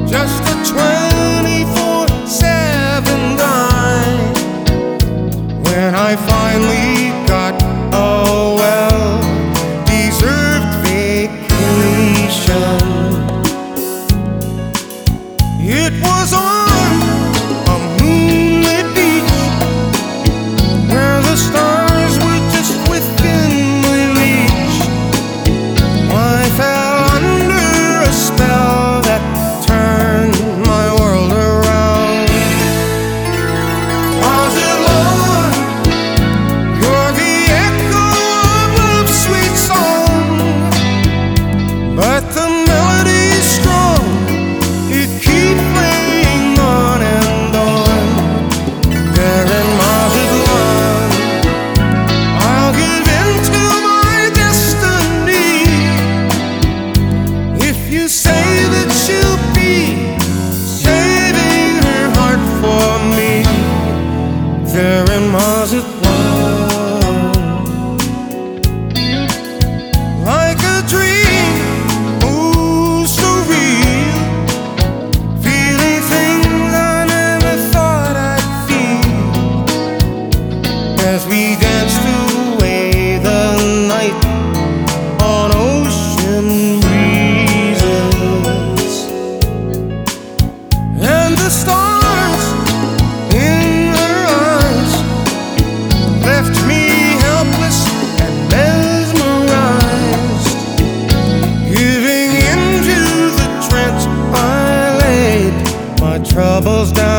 just a 24/7 guy. When I finally got a well-deserved vacation, it was on a moonlit beach where the stars were just within my reach. I fell under a spell that turned my world around. Was it love? You're the echo of love's sweet song, but the melody's strong. It keeps playing on and on. There in Mazatlan, I'll give in to my destiny. If you say that she'll be saving her heart for me, there in Mazatlan, like a dream, oh so real, feeling things I never thought I'd feel, as we danced away the night on ocean breezes. And the stars in her eyes left me helpless and mesmerized. Giving into the trance, I laid my troubles down.